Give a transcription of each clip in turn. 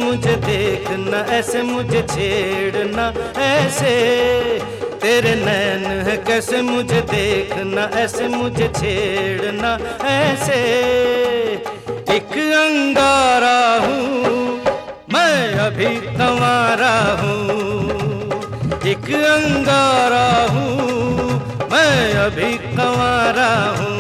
मुझे देखना, ऐसे मुझे छेड़ना ऐसे। तेरे नैन है कैसे मुझे देखना, ऐसे मुझे छेड़ना ऐसे। एक अंगारा हूँ मैं अभी कंवारा हूँ, एक अंगारा हूँ मैं अभी कंवारा हूँ।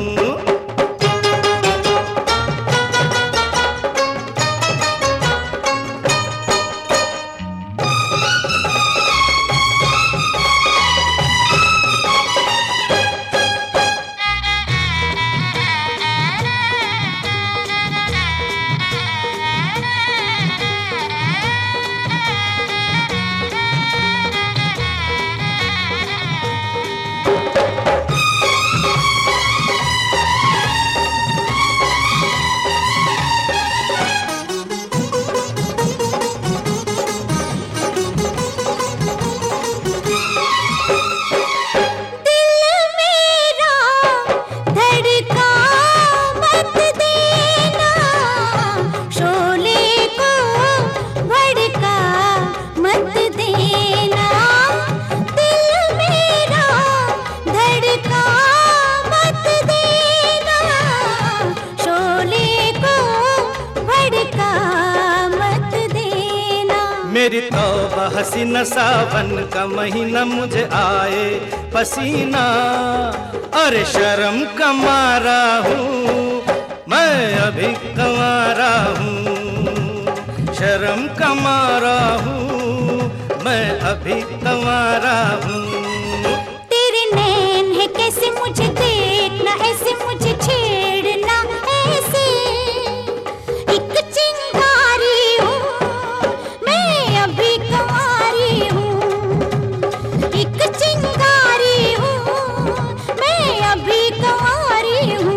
मेरी तौबा हसीना, सावन का महीना, मुझे आए पसीना। अरे शर्म का मारा हूँ मैं अभी कंवारा हूँ, शर्म का मारा हूँ मैं अभी कंवारा हूँ। तेरे नैन है कैसे मुझे देखना, ऐसे मुझे छेड़ना ऐसे। एक चिंगारी हूँ मैं अभी कंवारी हूँ, एक चिंगारी हूँ मैं अभी कंवारी हूँ।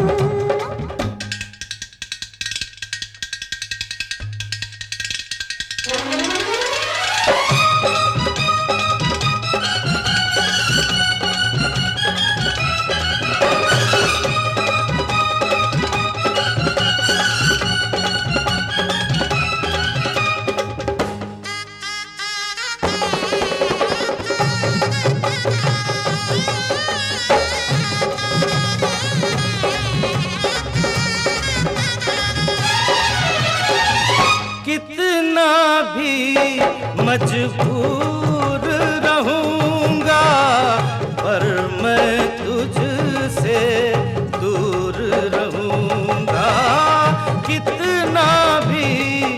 कितना भी मजबूर रहूंगा पर मैं तुझसे दूर रहूंगा। कितना भी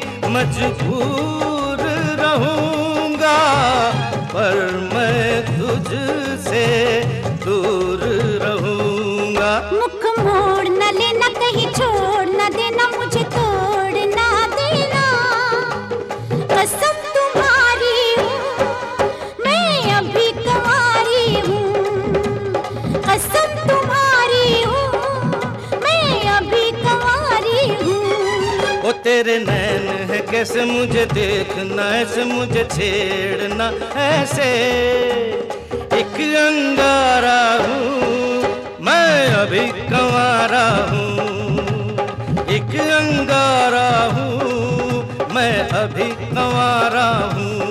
मजबूर रहूंगा पर मैं तुझसे दूर रहूंगा। मुख मोड़ न लेना, कहीं छोड़ न देना, मुझे तोड़ न देना। कसम तुम्हारी हूँ मैं अभी कंवारी हूँ, कसम तुम्हारी हूँ मैं अभी कंवारी हूँ। ओ तेरे नैन है कैसे मुझे देखना, ऐसे मुझे छेड़ना ऐसे। एक अंगारा हूँ मैं अभी कंवारा हूँ, एक अंगारा हूँ मैं अभी कंवारा हूँ।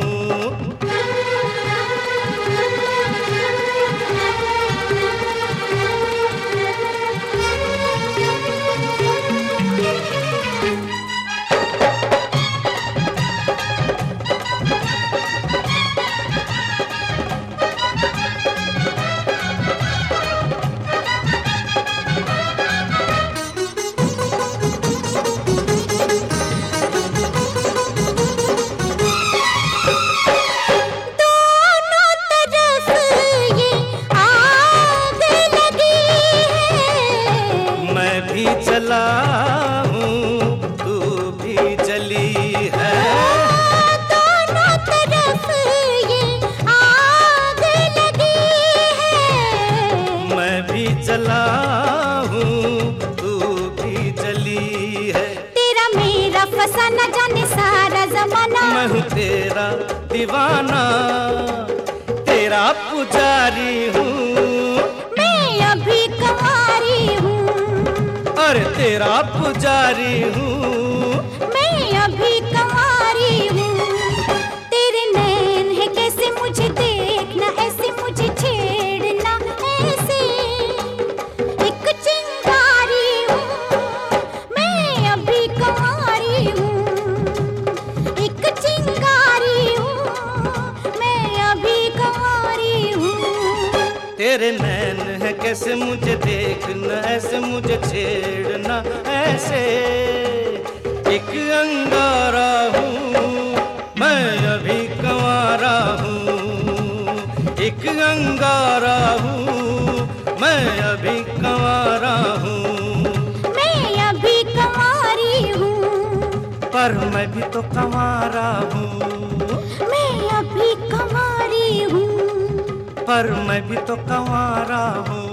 चला हूँ तू भी चली है, दोनों तरफ ये आग लगी है। मैं भी चला हूँ तू भी चली है। तेरा मेरा फसाना जाने सारा जमाना, मैं हूँ तेरा दीवाना, तेरा पुजारी हूँ मैं अभी कंवारी हूँ। अरे तेरा पुजारी हूँ मैं अभी तेरे नैन है कैसे मुझे देखना ऐसे, मुझे छेड़ना ऐसे। एक अंगारा हूँ मैं अभी कंवारा हूँ, एक अंगारा हूँ मैं अभी कंवारा हूँ। मैं अभी कंवारी हूँ, पर मैं भी तो कंवारा हूँ, मैं अभी कंवारी हूँ, पर मैं भी तो कंवारा हूँ।